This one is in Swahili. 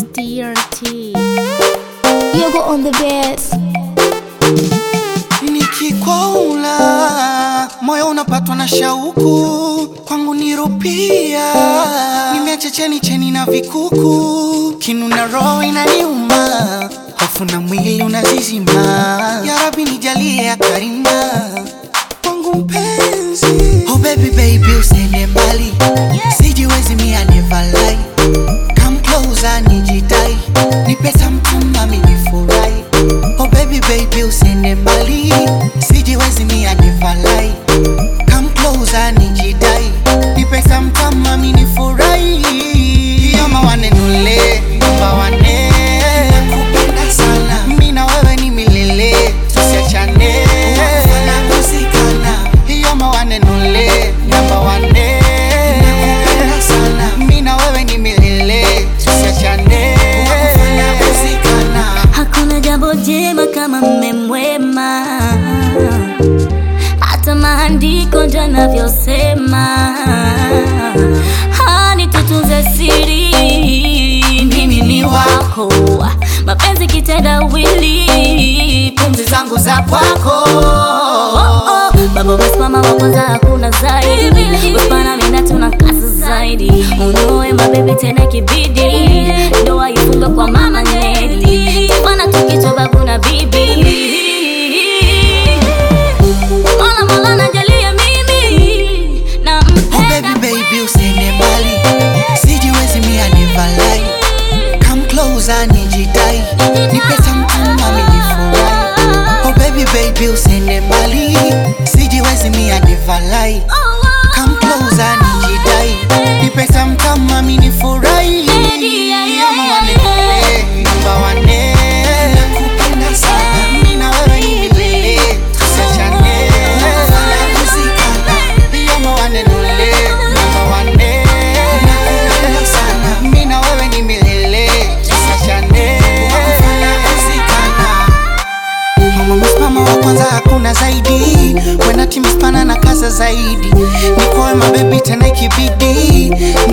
DRT. You go on the bass. Nikikuona moyo unapatwa na shauku, kwangu nirupia. Nimeacha cheni na vikuku, kinu na roho inaniuma, hofu na mwili unazizima. Ya Rabbi nijalie ya karima kwangu mpenzi. Oh baby usiende mbali, sijiwezi mi I never lie. Come closer nijidai, nipe something mami nifurahi. Oh baby usiende mbali, sijiwezi mi I never lie. Come closer nijidai, nipe something mami nifurahi. Yoma wanenule, mba wane, nakupenda sana. Mimi na wewe ni milele, tusiachane, wakufana kusikana. Yoma wanenule, mba wane, nakupenda sana. Mimi na wewe ni milele, tusiachane, wakufana kusikana. Hakuna jambo jema kama mume mwema, hata maandiko ndio yanavyosema. Hani tutunze siri, mimi ni wako, mapenzi kitendawili, pumzi zangu za kwako. Baba basi mama wa kwanza hakuna zaidi, usipana mina tunakasa zaidi. Unoe mabebi tena kibidi, ndoa ifunge kwa mama Nedi, tufana tukicho babu na bibi. Mola najalia mimi na mpenda. Oh baby usiende mbali, sijiwezi mi I never lie. Come closer nijidai, nipe something mami nifurahi. Oh baby usiende mbali, sijiwezi mi I never lie. Come closer nijidai, nipe something mami nifurahi. Yoma wanenule, mba wane, nakupenda sana. Mimi na wewe ni milele, tusiachane, wakufana kusikana. Yoma wanenule, mba wane, nakupenda sana. Mimi na wewe ni milele, tusiachane, wakufana kusikana. Mama wa kwanza hakuna zaidi, wena timispana na kaza zaidi. Nikoe mabebi tena ikibidi,